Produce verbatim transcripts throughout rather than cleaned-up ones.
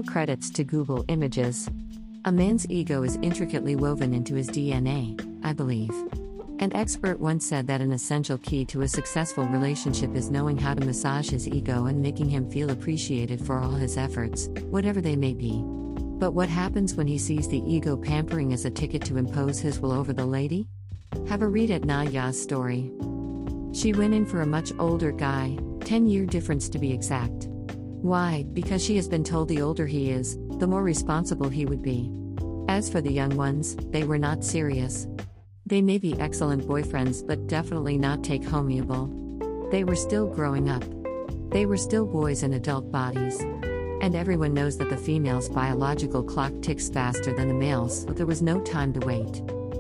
credits to Google Images. A man's ego is intricately woven into his D N A, I believe. An expert once said that an essential key to a successful relationship is knowing how to massage his ego and making him feel appreciated for all his efforts, whatever they may be. But what happens when he sees the ego pampering as a ticket to impose his will over the lady? Have a read at Naya's story. She went in for a much older guy, ten-year difference to be exact. Why? Because she has been told the older he is, the more responsible he would be. As for the young ones, they were not serious. They may be excellent boyfriends but definitely not take-homeable. They were still growing up. They were still boys in adult bodies. And everyone knows that the female's biological clock ticks faster than the male's, but there was no time to wait.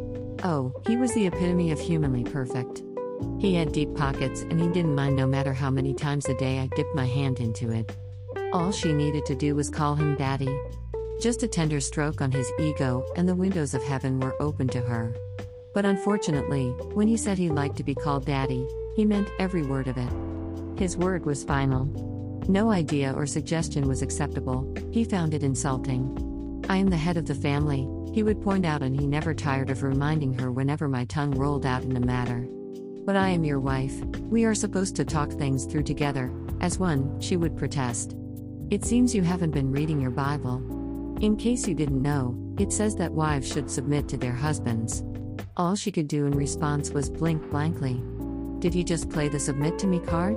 Oh, he was the epitome of humanly perfect. He had deep pockets and he didn't mind no matter how many times a day I dipped my hand into it. All she needed to do was call him daddy. Just a tender stroke on his ego and the windows of heaven were open to her. But unfortunately, when he said he liked to be called daddy, he meant every word of it. His word was final. No idea or suggestion was acceptable, he found it insulting. I am the head of the family, he would point out, and he never tired of reminding her whenever my tongue rolled out in a matter. But I am your wife, we are supposed to talk things through together, as one, she would protest. It seems you haven't been reading your Bible. In case you didn't know, it says that wives should submit to their husbands. All she could do in response was blink blankly. Did he just play the submit to me card?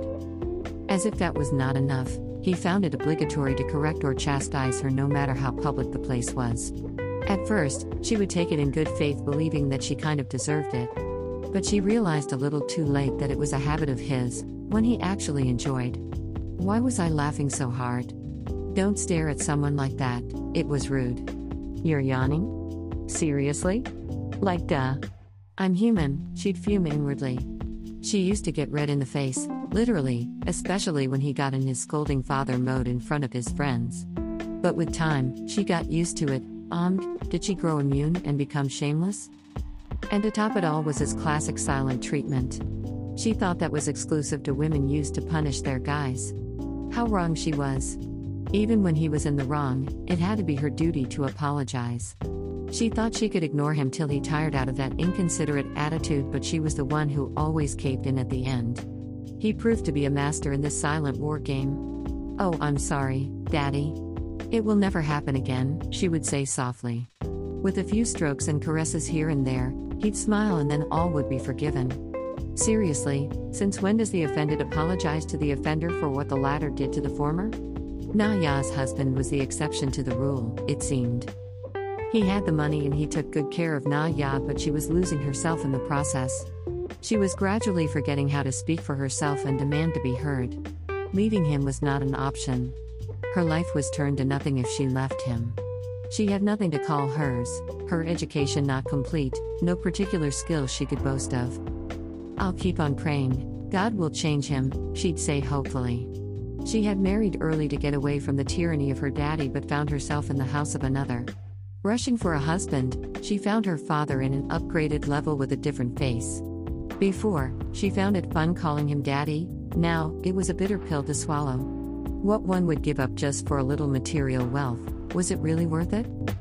As if that was not enough, he found it obligatory to correct or chastise her no matter how public the place was. At first, she would take it in good faith, believing that she kind of deserved it. But she realized a little too late that it was a habit of his, one he actually enjoyed. Why was I laughing so hard? Don't stare at someone like that, it was rude. You're yawning? Seriously? Like duh. I'm human, she'd fume inwardly. She used to get red in the face, literally, especially when he got in his scolding father mode in front of his friends. But with time, she got used to it. Um, did she grow immune and become shameless? And to top it all was his classic silent treatment. She thought that was exclusive to women used to punish their guys. How wrong she was. Even when he was in the wrong, it had to be her duty to apologize. She thought she could ignore him till he tired out of that inconsiderate attitude, but she was the one who always caved in at the end. He proved to be a master in this silent war game. Oh, I'm sorry, Daddy. It will never happen again, she would say softly. With a few strokes and caresses here and there, he'd smile and then all would be forgiven. Seriously, since when does the offended apologize to the offender for what the latter did to the former? Naya's husband was the exception to the rule, it seemed. He had the money and he took good care of Naya, but she was losing herself in the process. She was gradually forgetting how to speak for herself and demand to be heard. Leaving him was not an option. Her life was turned to nothing if she left him. She had nothing to call hers, her education not complete, no particular skills she could boast of. I'll keep on praying, God will change him, she'd say hopefully. She had married early to get away from the tyranny of her daddy but found herself in the house of another. Rushing for a husband, she found her father in an upgraded level with a different face. Before, she found it fun calling him daddy, now, it was a bitter pill to swallow. What one would give up just for a little material wealth, was it really worth it?